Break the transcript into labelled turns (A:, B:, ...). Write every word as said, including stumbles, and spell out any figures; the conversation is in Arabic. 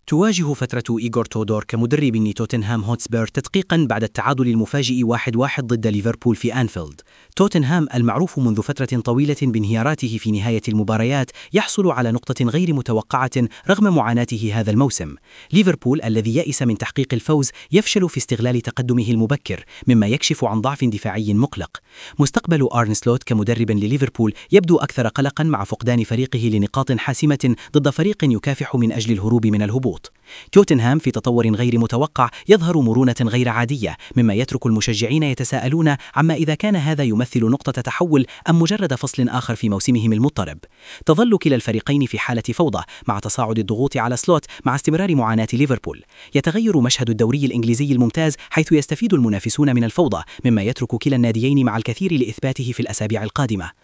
A: تواجه فترة إيغور تودور كمدرب لتوتنهام هوتسبير تدقيقا بعد التعادل المفاجئ واحد واحد ضد ليفربول في أنفيلد. توتنهام المعروف منذ فترة طويلة بانهياراته في نهاية المباريات يحصل على نقطة غير متوقعة رغم معاناته هذا الموسم. ليفربول الذي يئس من تحقيق الفوز يفشل في استغلال تقدمه المبكر، مما يكشف عن ضعف دفاعي مقلق. مستقبل أرن سلوت كمدرب لليفربول يبدو أكثر قلقا مع فقدان فريقه لنقاط حاسمة ضد فريق يكافح من أجل الهروب من الهبوط. توتنهام في تطور غير متوقع يظهر مرونة غير عادية، مما يترك المشجعين يتساءلون عما إذا كان هذا يمثل نقطة تحول أم مجرد فصل آخر في موسمهم المضطرب. تظل كلا الفريقين في حالة فوضى مع تصاعد الضغوط على سلوت مع استمرار معاناة ليفربول. يتغير مشهد الدوري الإنجليزي الممتاز حيث يستفيد المنافسون من الفوضى، مما يترك كلا الناديين مع الكثير لإثباته في الأسابيع القادمة.